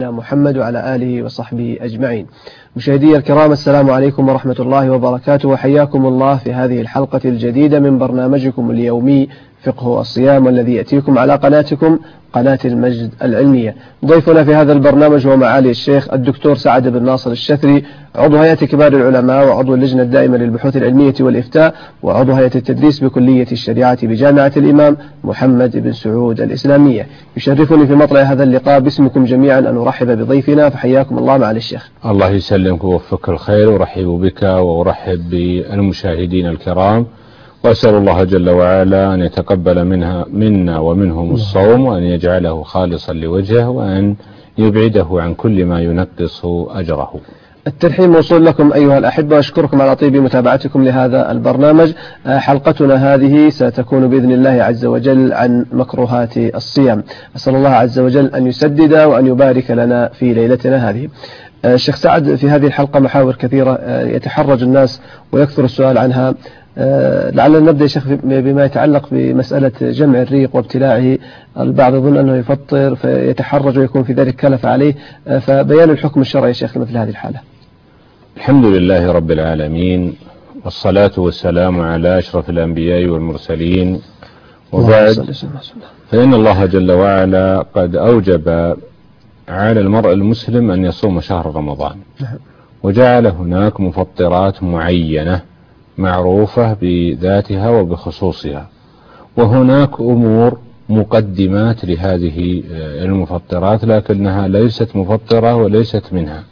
محمد وعلى آله وصحبه أجمعين. مشاهدي الكرام، السلام عليكم ورحمة الله وبركاته، وحياكم الله في هذه الحلقة الجديدة من برنامجكم اليومي فقه الصيام، والذي يأتيكم على قناتكم قناة المجد العلمية. ضيفنا في هذا البرنامج هو معالي الشيخ الدكتور سعد بن ناصر الشثري، عضو هيئة كبار العلماء وعضو اللجنة الدائمة للبحوث العلمية والإفتاء وعضو هيئة التدريس بكلية الشريعة بجامعة الإمام محمد بن سعود الإسلامية. يشرفني في مطلع هذا اللقاء باسمكم جميعا أن أرحب بضيفنا، فحياكم الله معالي الشيخ. الله يسلمك ووفقك الخير، وأرحب بك وأرحب بالمشاهدين الكرام، وأسأل الله جل وعلا أن يتقبل منا ومنهم الصوم، وأن يجعله خالصا لوجهه، وأن يبعده عن كل ما ينقص أجره. الترحيب موصول لكم أيها الأحبة، وأشكركم على طيب متابعتكم لهذا البرنامج. حلقتنا هذه ستكون بإذن الله عز وجل عن مكروهات الصيام. أسأل الله عز وجل أن يسدد وأن يبارك لنا في ليلتنا هذه. الشيخ سعد، في هذه الحلقة محاور كثيرة يتحرج الناس ويكثر السؤال عنها. لعلنا نبدأ يا شيخ بما يتعلق بمسألة جمع الريق وابتلاعه. البعض يظن أنه يفطر فيتحرج ويكون في ذلك كلف عليه، فبيان الحكم الشرعي يا شيخ مثل هذه الحالة. الحمد لله رب العالمين، والصلاة والسلام على أشرف الأنبياء والمرسلين، وبعد، فإن الله جل وعلا قد أوجب على المرء المسلم أن يصوم شهر رمضان، وجعل هناك مفطرات معينة معروفة بذاتها وبخصوصها، وهناك أمور مقدمات لهذه المفطرات لكنها ليست مفطرة وليست منها.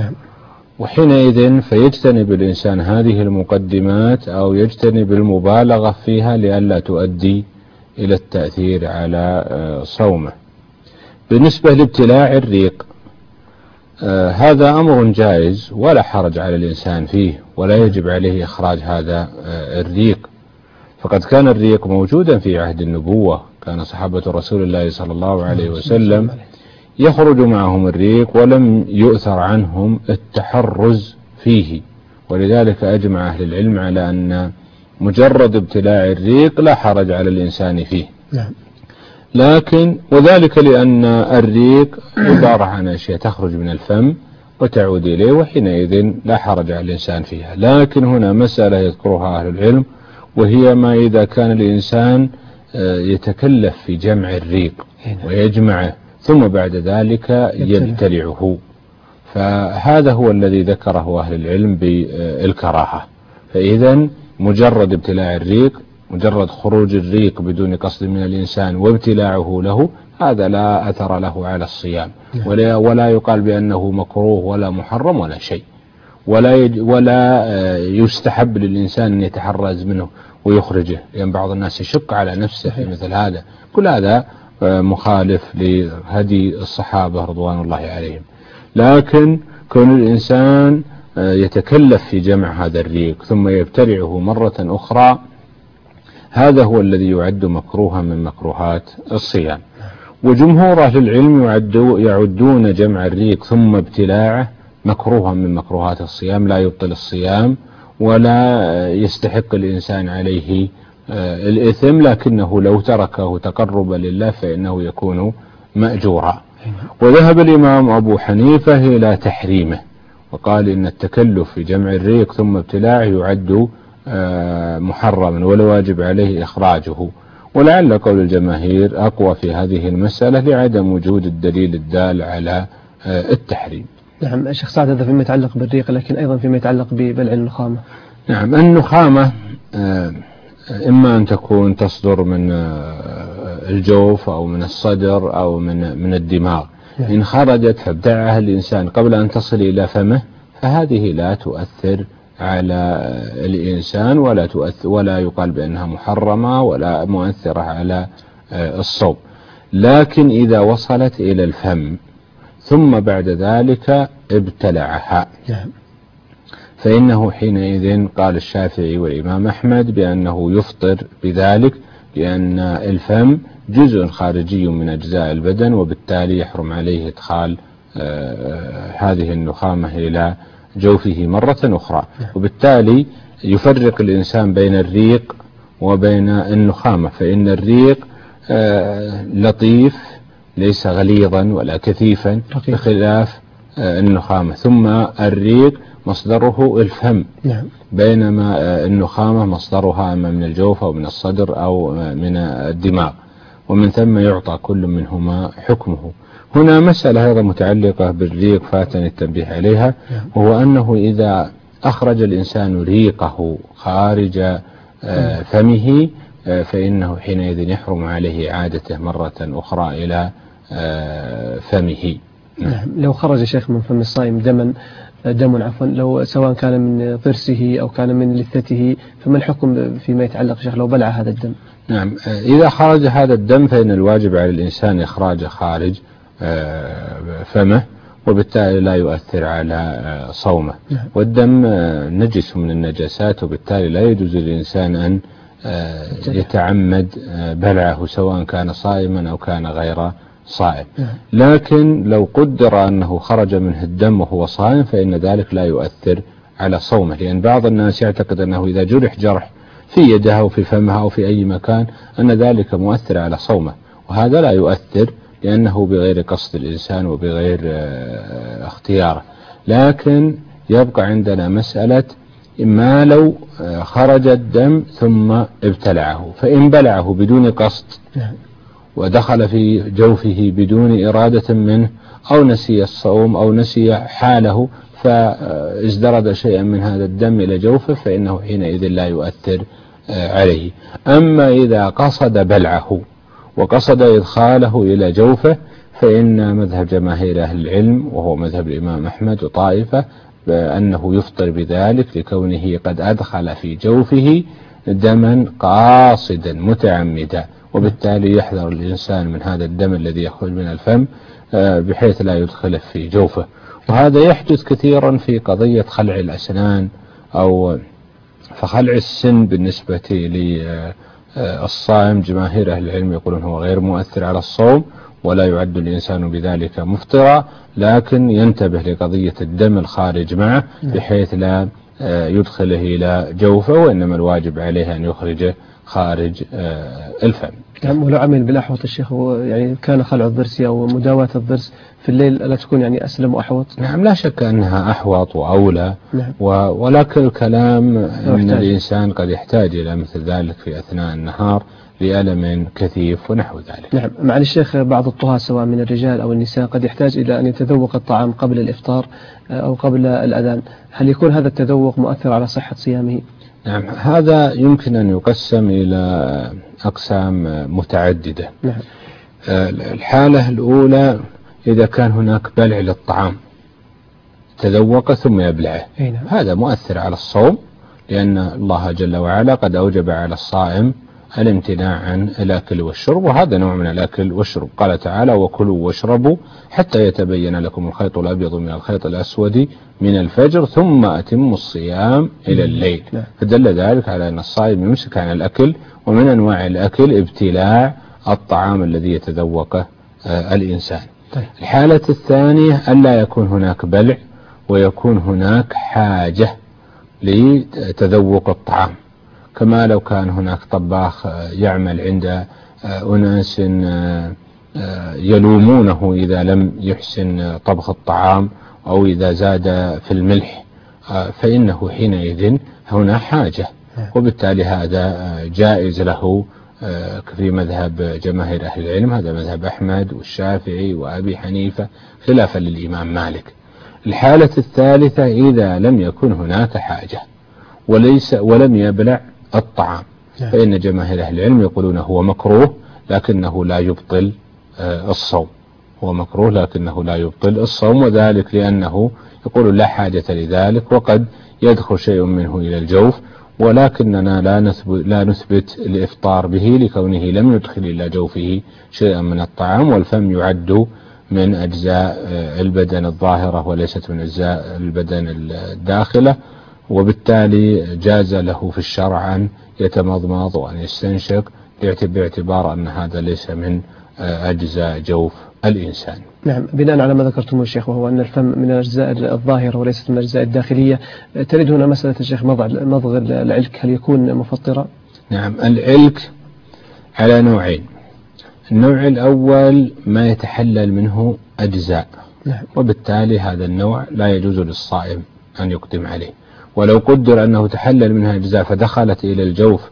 وحينئذ فيجتنب الإنسان هذه المقدمات أو يجتنب المبالغة فيها لئلا تؤدي إلى التأثير على صومه. بالنسبة لابتلاع الريق، هذا أمر جائز ولا حرج على الإنسان فيه، ولا يجب عليه إخراج هذا الريق، فقد كان الريق موجودا في عهد النبوة. كان صحابة رسول الله صلى الله عليه وسلم يخرج معهم الريق ولم يؤثر عنهم التحرز فيه، ولذلك أجمع أهل العلم على أن مجرد ابتلاع الريق لا حرج على الإنسان فيه. لكن وذلك لأن الريق عبارة عن أشياء تخرج من الفم وتعود إليه، وحينئذ لا حرج على الإنسان فيها. لكن هنا مسألة يذكرها أهل العلم، وهي ما إذا كان الإنسان يتكلف في جمع الريق ويجمعه ثم بعد ذلك يبتلعه، فهذا هو الذي ذكره أهل العلم بالكراهة. فإذا مجرد ابتلاع الريق، مجرد خروج الريق بدون قصد من الإنسان وابتلاعه له، هذا لا أثر له على الصيام، ولا يقال بأنه مكروه ولا محرم ولا شيء، ولا يستحب للإنسان أن يتحرز منه ويخرجه، لأن يعني بعض الناس يشق على نفسه في مثل هذا. كل هذا مخالف لهدي الصحابة رضوان الله عليهم. لكن كون الإنسان يتكلف في جمع هذا الريق ثم يبتلعه مرة أخرى، هذا هو الذي يعد مكروها من مكروهات الصيام. وجمهور أهل العلم يعدون جمع الريق ثم ابتلاعه مكروها من مكروهات الصيام، لا يبطل الصيام ولا يستحق الإنسان عليه الإثم، لكنه لو تركه تقربا لله فإنه يكون مأجورا. وذهب الإمام أبو حنيفة إلى تحريمه، وقال إن التكلف في جمع الريق ثم ابتلاعه يعد محرما ولا واجب عليه إخراجه، ولعل قول الجماهير أقوى في هذه المسألة لعدم وجود الدليل الدال على التحريم. نعم شيخ سعد، هذا فيما يتعلق بالريق، لكن أيضا فيما يتعلق ببلع النخامة. نعم، النخامة إما أن تكون تصدر من الجوف أو من الصدر أو من الدماغ. إن خرجت فابتلعها الإنسان قبل أن تصل إلى فمه فهذه لا تؤثر على الإنسان ولا يقال بأنها محرمة ولا مؤثرة على الصوم. لكن إذا وصلت إلى الفم ثم بعد ذلك ابتلعها فإنه حينئذ قال الشافعي والإمام أحمد بأنه يفطر بذلك، لأن الفم جزء خارجي من أجزاء البدن، وبالتالي يحرم عليه إدخال هذه النخامة إلى جوفه مرة أخرى. وبالتالي يفرق الإنسان بين الريق وبين النخامة، فإن الريق لطيف ليس غليظا ولا كثيفا بخلاف النخامة. ثم الريق مصدره الفم، بينما النخامة مصدرها إما من الجوف أو من الصدر أو من الدماغ، ومن ثم يعطى كل منهما حكمه. هنا مسألة أيضا متعلقة بالريق فاتني التنبيه عليها، وهو أنه إذا أخرج الإنسان ريقه خارج فمه فإنه حينئذ يحرم عليه إعادته مرة أخرى إلى فمه. لو خرج شيخ من فم الصائم دم عفوا، لو سواء كان من ضرسه أو كان من لثته، فما الحكم فيما يتعلق شيخ لو بلع هذا الدم؟ نعم، إذا خرج هذا الدم فإن الواجب على الإنسان إخراجه خارج فمه، وبالتالي لا يؤثر على صومه. والدم نجس من النجاسات، وبالتالي لا يجوز للإنسان أن يتعمد بلعه سواء كان صائما أو كان غير صائم. لكن لو قدر أنه خرج منه الدم وهو صائم فإن ذلك لا يؤثر على صومه، لأن بعض الناس يعتقد أنه إذا جرح في يدها أو في فمها أو في أي مكان أن ذلك مؤثر على صومه، وهذا لا يؤثر لأنه بغير قصد الإنسان وبغير اختياره. لكن يبقى عندنا مسألة ما لو خرج الدم ثم ابتلعه، فإن بلعه بدون قصد ودخل في جوفه بدون إرادة منه، أو نسي الصوم أو نسي حاله فازدرد شيئا من هذا الدم إلى جوفه، فإنه حينئذ لا يؤثر عليه. أما إذا قصد بلعه وقصد إدخاله إلى جوفه فإن مذهب جماهير أهل العلم وهو مذهب الإمام أحمد وطائفة بأنه يفطر بذلك لكونه قد أدخل في جوفه دما قاصدا متعمدا، وبالتالي يحذر الإنسان من هذا الدم الذي يخرج من الفم بحيث لا يدخله في جوفه. وهذا يحدث كثيرا في قضية خلع الأسنان أو فخلع السن بالنسبة للصائم. جماهير أهل العلم يقولون هو غير مؤثر على الصوم ولا يعد الإنسان بذلك مفطرا، لكن ينتبه لقضية الدم الخارج معه بحيث لا يدخله إلى جوفه، وإنما الواجب عليه أن يخرجه خارج الفم. نعم. ولو عمل بالأحوط الشيخ، يعني كان خلع الضرس أو مداواة الضرس في الليل ألا تكون يعني أسلم وأحوط؟ نعم، لا شك أنها أحوط وأولى. نعم. ولكن الكلام أن الإنسان قد يحتاج إلى مثل ذلك في أثناء النهار لألم كثيف ونحو ذلك. نعم. مع الشيخ بعض الطهاة سواء من الرجال أو النساء قد يحتاج إلى أن يتذوق الطعام قبل الإفطار أو قبل الأذان، هل يكون هذا التذوق مؤثر على صحة صيامه؟ نعم، هذا يمكن أن يقسم إلى أقسام متعددة. نعم. الحالة الأولى إذا كان هناك بلع للطعام تذوق ثم يبلعه، نعم. هذا مؤثر على الصوم، لأن الله جل وعلا قد أوجب على الصائم الامتناع عن الأكل والشرب، وهذا نوع من الأكل والشرب. قال تعالى: وكلوا واشربوا حتى يتبين لكم الخيط الأبيض من الخيط الأسود من الفجر ثم أتموا الصيام إلى الليل. فدل ذلك على أن الصائم يمسك عن الأكل، ومن أنواع الأكل ابتلاع الطعام الذي يتذوقه الإنسان. الحالة الثانية ألا يكون هناك بلع ويكون هناك حاجة لتذوق الطعام، كما لو كان هناك طباخ يعمل عند أناس يلومونه إذا لم يحسن طبخ الطعام أو إذا زاد في الملح، فإنه حينئذ هنا حاجة، وبالتالي هذا جائز له في مذهب جماهير أهل العلم. هذا مذهب أحمد والشافعي وأبي حنيفة خلافا للإمام مالك. الحالة الثالثة إذا لم يكن هناك حاجة ولم يبلع الطعام، فإن جماهير أهل العلم يقولون هو مكروه لكنه لا يبطل الصوم، هو مكروه لكنه لا يبطل الصوم، وذلك لأنه يقول لا حاجة لذلك، وقد يدخل شيء منه إلى الجوف، ولكننا لا نثبت الإفطار به لكونه لم يدخل إلى جوفه شيئا من الطعام، والفم يعد من أجزاء البدن الظاهرة وليست من أجزاء البدن الداخلة، وبالتالي جاز له في الشرع أن يتمضمض وأن يستنشق باعتبار أن هذا ليس من أجزاء جوف الإنسان. نعم. بناء على ما ذكرتم الشيخ وهو أن الفم من الأجزاء الظاهرة وليست من الأجزاء الداخلية، تريد هنا مسألة الشيخ مضغ العلك هل يكون مفطرا؟ نعم، العلك على نوعين: النوع الأول ما يتحلل منه أجزاء، وبالتالي هذا النوع لا يجوز للصائم أن يقدم عليه. ولو قدر أنه تحلل منها أجزاء فدخلت إلى الجوف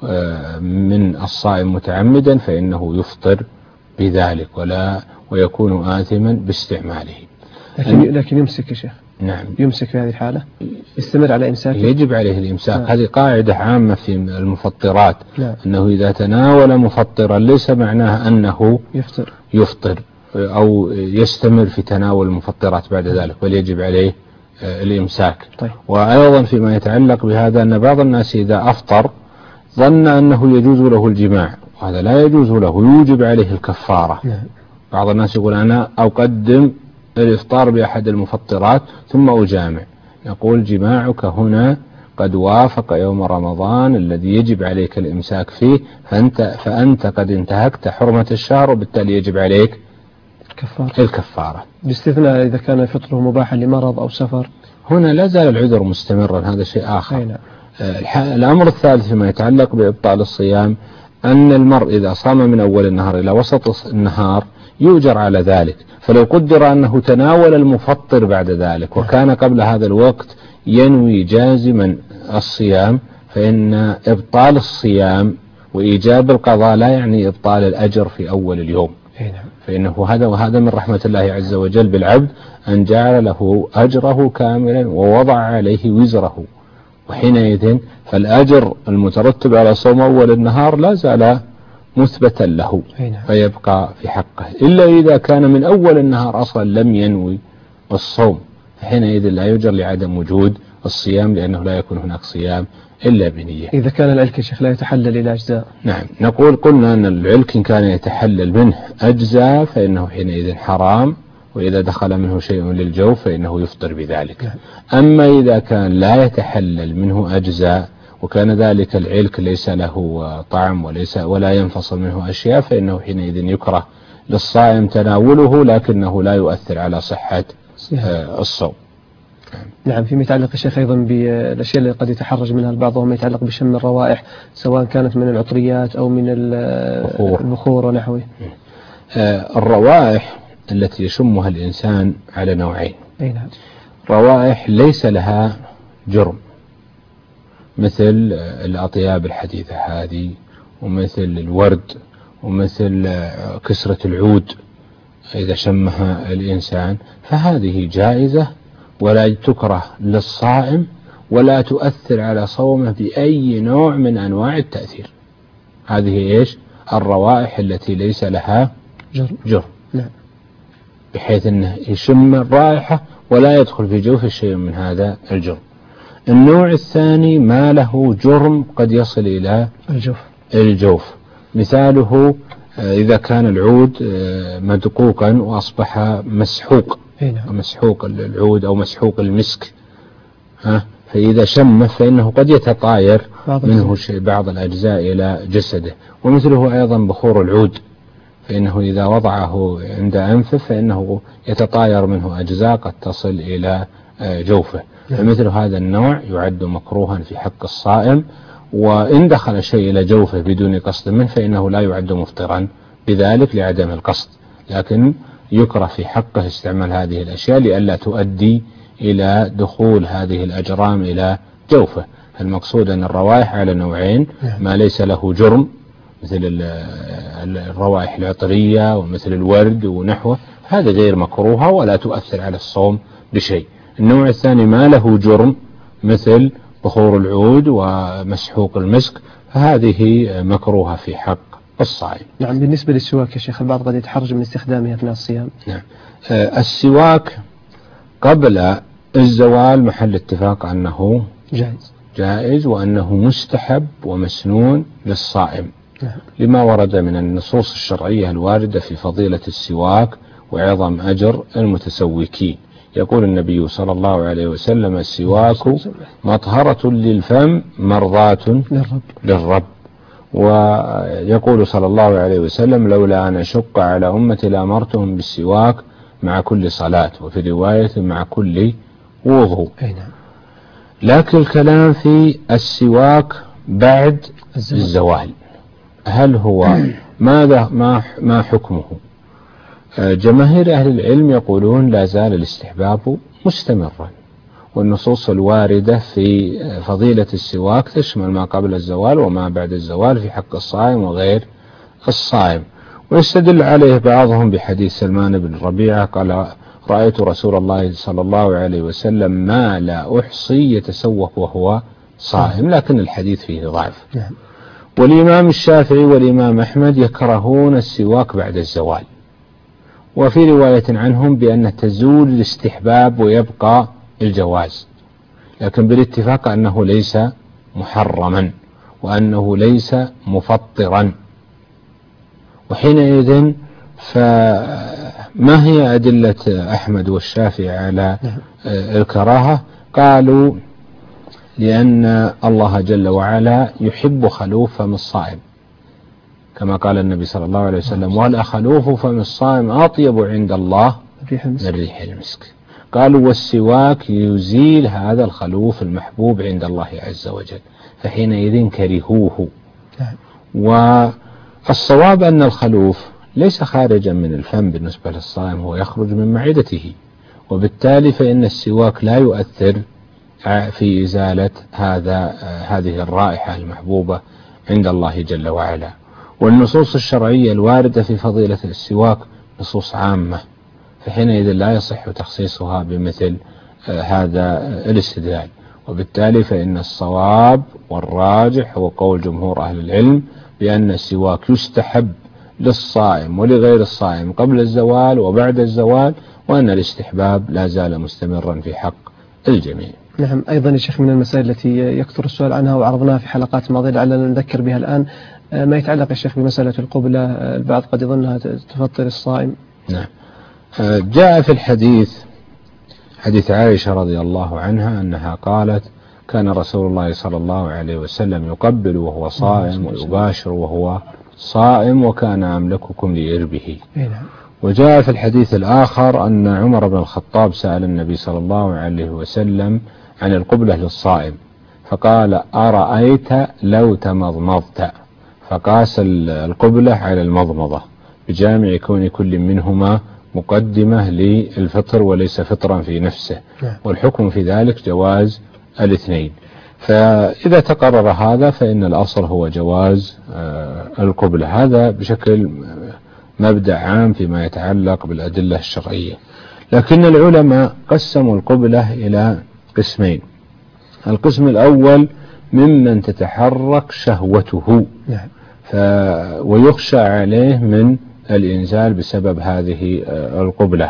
من الصائم متعمدا فإنه يفطر بذلك ويكون آثما باستعماله. لكن يمسك يا شيخ. نعم، يمسك في هذه الحالة، يستمر على إمساكه. يجب عليه الإمساك. هذه قاعدة عامة في المفطرات. نعم. أنه إذا تناول مفطرا ليس معناه أنه يفطر أو يستمر في تناول المفطرات بعد ذلك، بل يجب عليه الإمساك. طيب. وأيضا فيما يتعلق بهذا أن بعض الناس إذا أفطر ظن أنه يجوز له الجماع، وهذا لا يجوز له، يوجب عليه الكفارة. نعم. بعض الناس يقول أنا أقدم الإفطار بأحد المفطرات ثم أجامع، يقول جماعك هنا قد وافق يوم رمضان الذي يجب عليك الإمساك فيه، فأنت قد انتهكت حرمة الشهر، وبالتالي يجب عليك الكفارة. باستثناء إذا كان فطره مباحا لمرض أو سفر، هنا لا زال العذر مستمرا، هذا شيء آخر. الأمر الثالث فيما يتعلق بإبطال الصيام أن المرء إذا صام من أول النهار إلى وسط النهار يؤجر على ذلك. فلو قدر أنه تناول المفطر بعد ذلك وكان قبل هذا الوقت ينوي جازما الصيام، فإن إبطال الصيام وإيجاب القضاء لا يعني إبطال الأجر في أول اليوم. فإنه وهذا من رحمة الله عز وجل بالعبد أن جعل له أجره كاملا ووضع عليه وزره، وحينئذ فالأجر المترتب على صوم أول النهار لا زال مثبتا له، فيبقى في حقه، إلا إذا كان من أول النهار أصلا لم ينوي الصوم، فحينئذ لا يجر لعدم وجود الصيام، لأنه لا يكون هناك صيام إلا بنية. إذا كان العلك يا شيخ لا يتحلل إلى أجزاء. نعم، قلنا أن العلك إن كان يتحلل منه أجزاء فإنه حينئذ حرام، وإذا دخل منه شيء للجوف فإنه يفطر بذلك. أما إذا كان لا يتحلل منه أجزاء وكان ذلك العلك ليس له طعم ولا ينفصل منه أشياء، فإنه حينئذ يكره للصائم تناوله، لكنه لا يؤثر على صحة الصوم. نعم. فيما يتعلق الشيخ أيضا بالأشياء اللي قد يتحرج منها البعض، وما يتعلق بشم الروائح سواء كانت من العطريات أو من البخور ونحوه. الروائح التي يشمها الإنسان على نوعين. نعم. روائح ليس لها جرم، مثل الأطياب الحديثة هذه، ومثل الورد، ومثل كسرة العود إذا شمها الإنسان، فهذه جائزة ولا تكره للصائم ولا تؤثر على صومه بأي نوع من أنواع التأثير. هذه الروائح التي ليس لها جرم. نعم. بحيث أنه يشم الرائحة ولا يدخل في جوف شيء من هذا الجرم. النوع الثاني ما له جرم قد يصل إلى الجوف. مثاله إذا كان العود مدقوقا وأصبح مسحوق، مسحوق العود أو مسحوق المسك، فإذا شمه فإنه قد يتطاير منه بعض الأجزاء إلى جسده. ومثله أيضا بخور العود، فإنه إذا وضعه عند أنفه فإنه يتطاير منه أجزاء قد تصل إلى جوفه. فمثل هذا النوع يعد مكروها في حق الصائم، وإن دخل شيء إلى جوفه بدون قصد منه فإنه لا يعد مفطرا بذلك لعدم القصد، لكن يكره في حقه استعمال هذه الأشياء لئلا تؤدي إلى دخول هذه الأجرام إلى جوفه. المقصود أن الروائح على نوعين، ما ليس له جرم مثل الروائح العطرية ومثل الورد ونحوه، هذا غير مكروهة ولا تؤثر على الصوم بشيء. النوع الثاني ما له جرم مثل بخور العود ومسحوق المسك، فهذه مكروهة في حق الصائم. نعم. بالنسبة للسواك يا شيخ البعض قد يتحرج من استخدامه أثناء الصيام. نعم. السواك قبل الزوال محل اتفاق أنه جائز وأنه مستحب ومسنون للصائم. نعم. لما ورد من النصوص الشرعية الواردة في فضيلة السواك وعظم أجر المتسوكين. يقول النبي صلى الله عليه وسلم: السواك مطهرة للفم مرضاة للرب. ويقول صلى الله عليه وسلم: لولا أن أشق على أمتي لأمرتهم بالسواك مع كل صلاة، وفي رواية مع كل وضوء. لكن الكلام في السواك بعد الزوال، هل هو ما حكمه؟ جماهير أهل العلم يقولون لا زال الاستحباب مستمرا، والنصوص الواردة في فضيلة السواك تشمل ما قبل الزوال وما بعد الزوال في حق الصائم وغير الصائم. ويستدل عليه بعضهم بحديث سلمان بن ربيعة قال: رأيت رسول الله صلى الله عليه وسلم ما لا أحصي يتسوق وهو صائم، لكن الحديث فيه ضعف. والإمام الشافعي والإمام أحمد يكرهون السواك بعد الزوال، وفي رواية عنهم بأن تزول الاستحباب ويبقى الجواز، لكن بالاتفاق أنه ليس محرما وأنه ليس مفطرا. وحينئذ فما هي أدلة أحمد والشافعي على الكراهة؟ قالوا: لأن الله جل وعلا يحب خلوف فم الصائم، كما قال النبي صلى الله عليه وسلم: والخلوف فم الصائم أطيب عند الله من ريح المسك. قالوا: والسواك يزيل هذا الخلوف المحبوب عند الله عز وجل، فحينئذ كرهوه. والصواب أن الخلوف ليس خارجا من الفم بالنسبة للصائم، هو يخرج من معدته، وبالتالي فإن السواك لا يؤثر في إزالة هذه الرائحة المحبوبة عند الله جل وعلا. والنصوص الشرعية الواردة في فضيلة السواك نصوص عامة، فحينئذ لا يصح تخصيصها بمثل هذا الاستدلال. وبالتالي فإن الصواب والراجح هو قول جمهور أهل العلم بأن السواك يستحب للصائم ولغير الصائم قبل الزوال وبعد الزوال، وأن الاستحباب لا زال مستمرا في حق الجميع. نعم. أيضا يا شيخ من المسائل التي يكثر السؤال عنها وعرضناها في حلقات ماضية لعلنا نذكر بها الآن، ما يتعلق يا شيخ بمسألة القبلة. البعض قد يظنها تفطر الصائم. نعم. جاء في حديث عائشة رضي الله عنها أنها قالت: كان رسول الله صلى الله عليه وسلم يقبل وهو صائم ويباشر وهو صائم، وكان أملككم لإربه. وجاء في الحديث الآخر أن عمر بن الخطاب سأل النبي صلى الله عليه وسلم عن القبلة للصائم، فقال: أرأيت لو تمضمضت، فقاس القبلة على المضمضة بجامع كون كل منهما مقدمة للفطر وليس فطرا في نفسه، والحكم في ذلك جواز الاثنين. فإذا تقرر هذا فإن الأصل هو جواز القبلة. هذا بشكل مبدأ عام فيما يتعلق بالأدلة الشرعية. لكن العلماء قسموا القبلة إلى قسمين: القسم الأول ممن تتحرك شهوته ويخشى عليه من الإنزال بسبب هذه القبلة،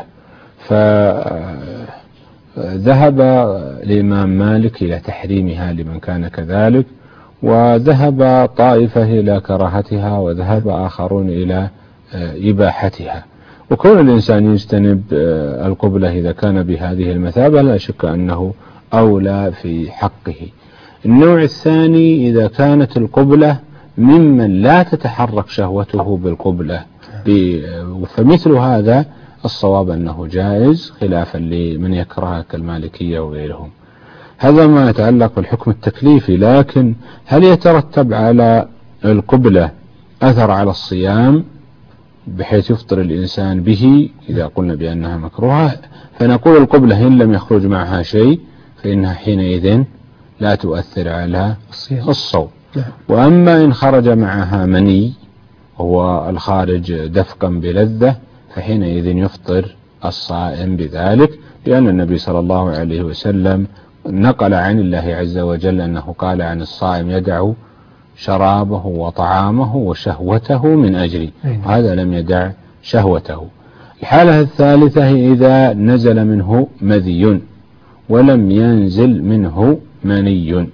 فذهب الإمام مالك إلى تحريمها لمن كان كذلك، وذهب طائفة إلى كراهتها، وذهب آخرون إلى إباحتها. وكون الإنسان يجتنب القبلة إذا كان بهذه المثابة لا شك أنه أولى في حقه. النوع الثاني إذا كانت القبلة ممن لا تتحرك شهوته بالقبلة، فمثل هذا الصواب أنه جائز خلافا لمن يكره كالمالكية وغيرهم. هذا ما يتعلق بالحكم التكليفي. لكن هل يترتب على القبلة أثر على الصيام بحيث يفطر الإنسان به إذا قلنا بأنها مكروهة؟ فنقول القبلة إن لم يخرج معها شيء فإنها حينئذ لا تؤثر على الصوم. وأما إن خرج معها مني وهو الخارج دفقا بلذة فحينئذ يفطر الصائم بذلك، لأن النبي صلى الله عليه وسلم نقل عن الله عز وجل أنه قال عن الصائم: يدع شرابه وطعامه وشهوته من أجلي. هذا لم يدع شهوته. الحالة الثالثة إذا نزل منه مذي ولم ينزل منه مني،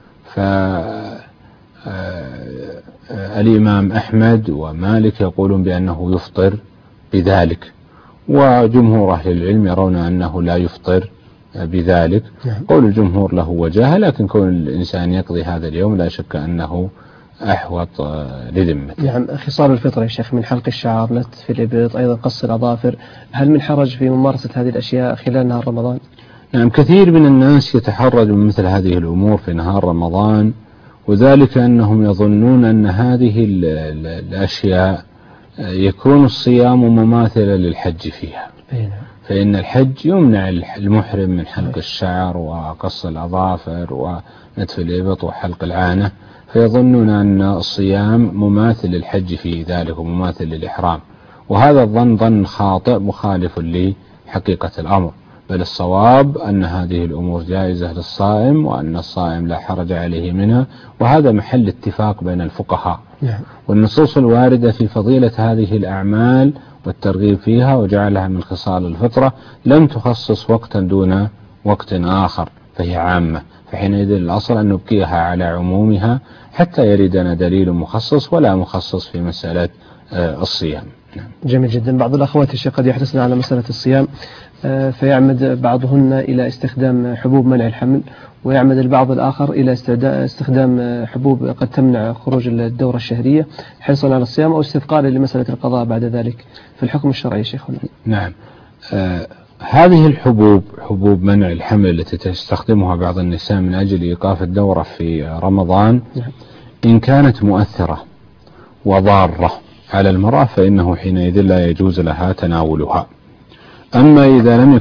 فالإمام أحمد ومالك يقولون بأنه يفطر بذلك، وجمهور أهل العلم يرون أنه لا يفطر بذلك. قول الجمهور له وجاهة، لكن كون الإنسان يقضي هذا اليوم لا شك أنه أحوط لذمته. نعم. خصال الفطر يا شيخ من حلق الشعر، نتف الإبط، أيضا قص الأظافر، هل من حرج في ممارسة هذه الأشياء خلال نهار رمضان؟ نعم. كثير من الناس يتحرج من مثل هذه الأمور في نهار رمضان، وذلك أنهم يظنون أن هذه الأشياء يكون الصيام مماثلا للحج فيها، فإن الحج يمنع المحرم من حلق الشعر وقص الأظافر ونتف الإبط وحلق العانة، فيظنون أن الصيام مماثل للحج في ذلك ومماثل للإحرام، وهذا الظن ظن خاطئ مخالف لحقيقة الأمر، بل الصواب أن هذه الأمور جائزة للصائم، وأن الصائم لا حرج عليه منها، وهذا محل اتفاق بين الفقهاء. والنصوص الواردة في فضيلة هذه الأعمال والترغيب فيها وجعلها من خصال الفطرة لم تخصص وقتا دون وقت آخر، فهي عامة، فحينئذ الأصل أن نبقيها على عمومها حتى يردنا دليل مخصص ولا مخصص في مسألة الصيام. جميل جدا. بعض الأخوات الشيخ قد يحرصن على مسألة الصيام فيعمد بعضهن إلى استخدام حبوب منع الحمل، ويعمد البعض الآخر إلى استخدام حبوب قد تمنع خروج الدورة الشهرية حرصا على الصيام أو استثقالا لمسألة القضاء بعد ذلك في الحكم الشرعي شيخنا. نعم. هذه الحبوب، حبوب منع الحمل التي تستخدمها بعض النساء من أجل إيقاف الدورة في رمضان، إن كانت مؤثرة وضارة على المرأة فإنه حينئذ لا يجوز لها تناولها. أما إذا لم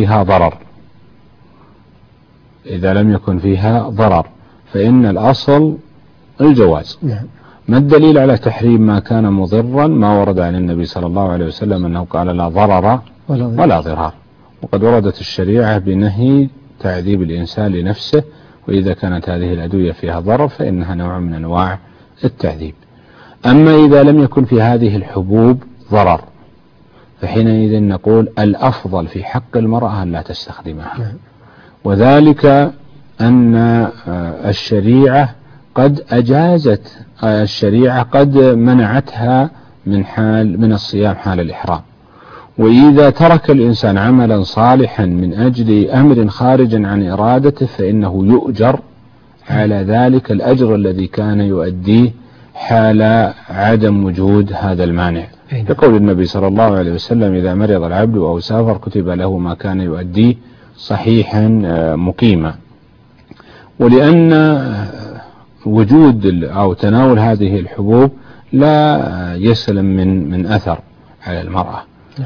يكن فيها ضرر فإن الأصل الجواز. ما الدليل على تحريم ما كان مضرا؟ ما ورد عن النبي صلى الله عليه وسلم أنه قال لا ضرر ولا ضرار، وقد وردت الشريعة بنهي تعذيب الإنسان لنفسه، وإذا كانت هذه الأدوية فيها ضرر فإنها نوع من أنواع التعذيب. أما إذا لم يكن في هذه الحبوب ضرر فحينئذ نقول الأفضل في حق المرأة أن لا تستخدمها، وذلك أن الشريعة قد منعتها من الصيام حال الإحرام، وإذا ترك الإنسان عملا صالحا من أجل أمر خارج عن إرادته فإنه يؤجر على ذلك الأجر الذي كان يؤديه حال عدم وجود هذا المانع، يقول النبي صلى الله عليه وسلم إذا مرض العبد أو سافر كتب له ما كان يؤديه صحيحا مقيما. ولأن وجود أو تناول هذه الحبوب لا يسلم من أثر على المرأة،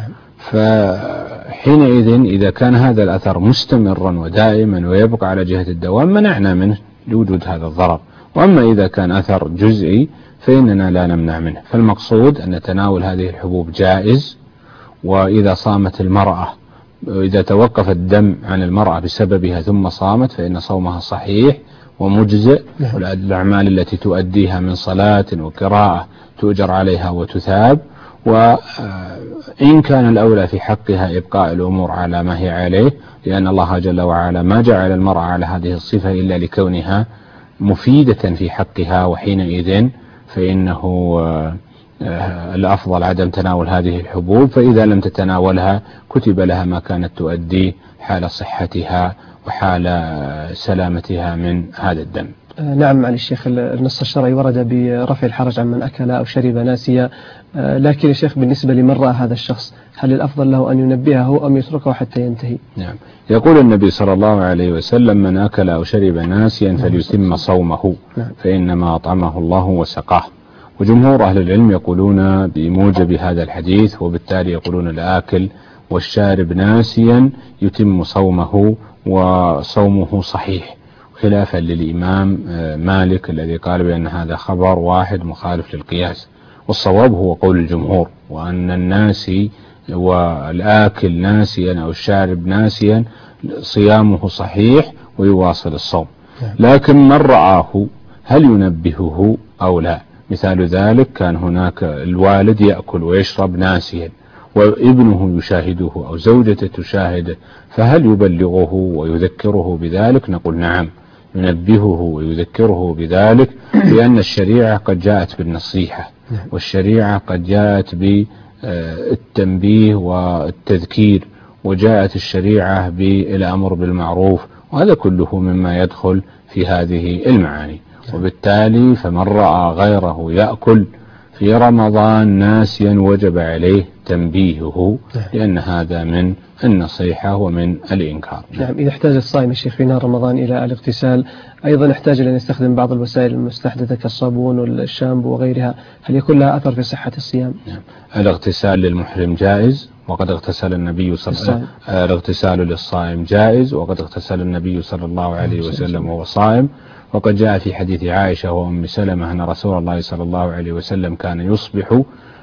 فحينئذ إذا كان هذا الأثر مستمرا ودائما ويبقى على جهة الدوام منعنا منه لوجود هذا الضرر، وأما إذا كان أثر جزئي فإننا لا نمنع منه. فالمقصود أن تناول هذه الحبوب جائز، وإذا صامت المرأة وإذا توقف الدم عن المرأة بسببها ثم صامت فإن صومها صحيح ومجزئ، والأعمال التي تؤديها من صلاة وقراءة تؤجر عليها وتثاب، وإن كان الأولى في حقها إبقاء الأمور على ما هي عليه، لأن الله جل وعلا ما جعل المرأة على هذه الصفة إلا لكونها مفيدة في حقها، وحينئذ فإنه الأفضل عدم تناول هذه الحبوب، فإذا لم تتناولها كتب لها ما كانت تؤدي حال صحتها وحال سلامتها من هذا الدم. نعم معالي الشيخ، النص الشرعي ورد برفع الحرج عن من أكل أو شرب ناسيا، لكن يا شيخ بالنسبة لمن رأى هذا الشخص هل الأفضل له أن ينبهه أم يتركه حتى ينتهي؟ نعم، يقول النبي صلى الله عليه وسلم من أكل أو شرب ناسيا فليتم صومه فإنما أطعمه الله وسقاه. وجمهور أهل العلم يقولون بموجب هذا الحديث، وبالتالي يقولون الآكل والشارب ناسيا يتم صومه وصومه صحيح، خلافا للإمام مالك الذي قال بأن هذا خبر واحد مخالف للقياس، والصواب هو قول الجمهور، وأن الناسي والآكل ناسيا أو الشارب ناسيا صيامه صحيح ويواصل الصوم، لكن من رآه هل ينبهه أو لا؟ مثال ذلك كان هناك الوالد يأكل ويشرب ناسيا وابنه يشاهده أو زوجته تشاهده، فهل يبلغه ويذكره بذلك؟ نقول نعم، ينبهه ويذكره بذلك، لأن الشريعة قد جاءت بالنصيحة، والشريعة قد جاءت بالتنبيه والتذكير، وجاءت الشريعة بالأمر بالمعروف، وهذا كله مما يدخل في هذه المعاني. وبالتالي فمن رأى غيره يأكل في رمضان ناسيا وجب عليه تنبيهه، لأن هذا من النصيحة ومن الإنكار. نعم. إذا احتاج الصائم الشيخ في نهار رمضان إلى الاغتسال، أيضا يحتاج أن يستخدم بعض الوسائل المستحدثة كالصابون والشامبو وغيرها، هل يكون لها أثر في صحة الصيام؟ نعم. الاغتسال للمحرم جائز، وقد اغتسل النبي الاغتسال للصائم جائز، وقد اغتسل النبي صلى الله عليه وسلم وهو صائم. وقد جاء في حديث عائشة وأم سلمة أن رسول الله صلى الله عليه وسلم كان يصبح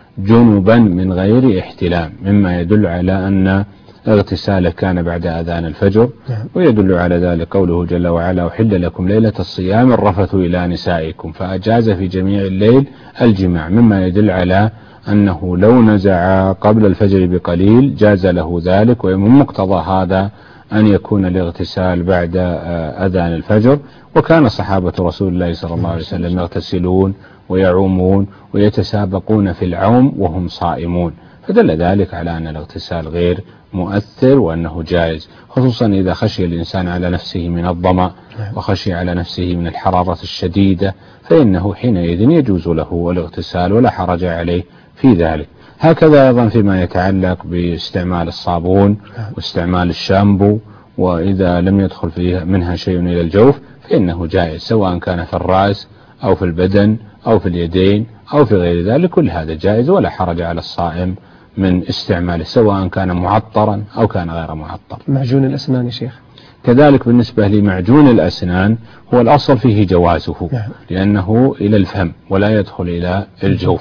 جنبا من غير احتلام، مما يدل على أن اغتساله كان بعد أذان الفجر. ويدل على ذلك قوله جل وعلا: أحل لكم ليلة الصيام الرفث إلى نسائكم، فأجاز في جميع الليل الجماع، مما يدل على أنه لو نزع قبل الفجر بقليل جاز له ذلك. ومن مقتضى هذا أن يكون الاغتسال بعد أذان الفجر. وكان صحابة رسول الله صلى الله عليه وسلم يغتسلون ويعومون ويتسابقون في العوم وهم صائمون، فدل ذلك على أن الاغتسال غير مؤثر وأنه جائز، خصوصا إذا خشي الإنسان على نفسه من الظمأ وخشي على نفسه من الحرارة الشديدة، فإنه حينئذ يجوز له الاغتسال ولا حرج عليه في ذلك. هكذا أيضا فيما يتعلق باستعمال الصابون واستعمال الشامبو، وإذا لم يدخل فيها منها شيء إلى الجوف فإنه جائز، سواء كان في الرأس أو في البدن أو في اليدين أو في غير ذلك، كل هذا جائز ولا حرج على الصائم من استعماله، سواء كان معطرا أو كان غير معطر. معجون الأسنان يا شيخ كذلك بالنسبة لمعجون الأسنان هو الأصل فيه جوازه، لأنه إلى الفم ولا يدخل إلى الجوف،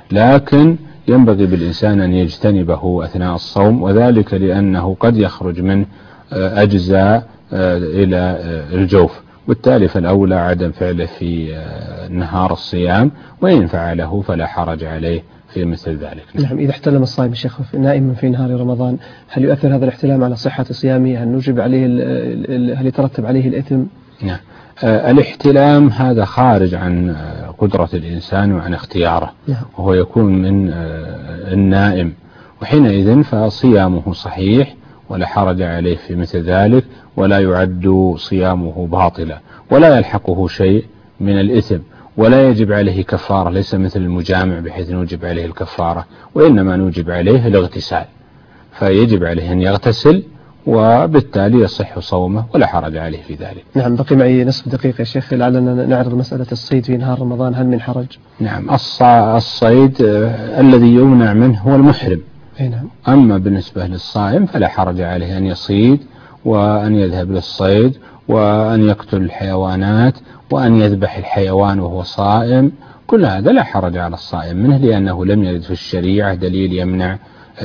لكن ينبغي بالإنسان أن يجتنبه أثناء الصوم، وذلك لأنه قد يخرج من أجزاء إلى الجوف، بالتالي فالأولى عدم فعله في نهار الصيام، وإن فعله فلا حرج عليه في مثل ذلك. نعم. إذا احتلم الصائم الشيخ نائما في نهار رمضان، هل يؤثر هذا الاحتلام على صحة صيامه؟ هل يترتب عليه الإثم؟ نعم. الاحتلام هذا خارج عن قدرة الإنسان وعن اختياره، وهو يكون من النائم، وحينئذ فصيامه صحيح ولا حرج عليه في مثل ذلك، ولا يعد صيامه باطلا، ولا يلحقه شيء من الإثم، ولا يجب عليه كفارة، ليس مثل المجامع بحيث نوجب عليه الكفارة، وإنما نوجب عليه الاغتسال، فيجب عليه أن يغتسل وبالتالي يصح صومه ولا حرج عليه في ذلك. نعم. بقي معي نصف دقيقة يا شيخ، لعلنا نعرض مسألة الصيد في نهار رمضان، هل من حرج؟ نعم. الصيد الذي يمنع منه هو المحرم. نعم. أما بالنسبة للصائم فلا حرج عليه أن يصيد وأن يذهب للصيد وأن يقتل الحيوانات وأن يذبح الحيوان وهو صائم، كل هذا لا حرج على الصائم منه، لأنه لم يرد في الشريعة دليل يمنع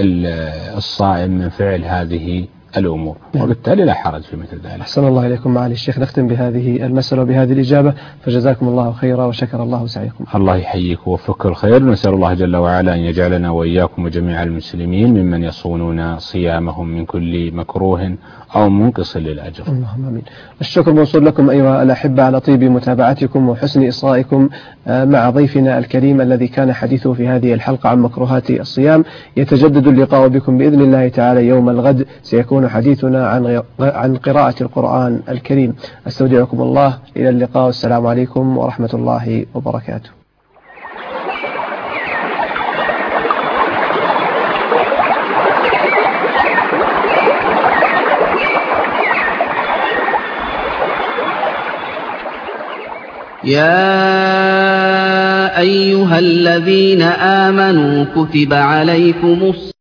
الصائم من فعل هذه الأمور، وبالتالي لا حرج في مثل ذلك. أحسن الله إليكم معالي الشيخ. نختم بهذه المسألة وبهذه الإجابة، فجزاكم الله خيرا وشكر الله سعيكم. الله يحييك ووفقك الخير، نسأل الله جل وعلا أن يجعلنا وإياكم وجميع المسلمين ممن يصونون صيامهم من كل مكروه أو منقص للأجر. اللهم آمين. الشكر موصول لكم أيها الأحبة على طيب متابعتكم وحسن إصغائكم مع ضيفنا الكريم الذي كان حديثه في هذه الحلقة عن مكروهات الصيام. يتجدد اللقاء بكم بإذن الله تعالى يوم الغد، سيكون حديثنا عن قراءة القرآن الكريم. أستودعكم الله، إلى اللقاء، والسلام عليكم ورحمة الله وبركاته. يا أيها الذين آمنوا كتب عليكم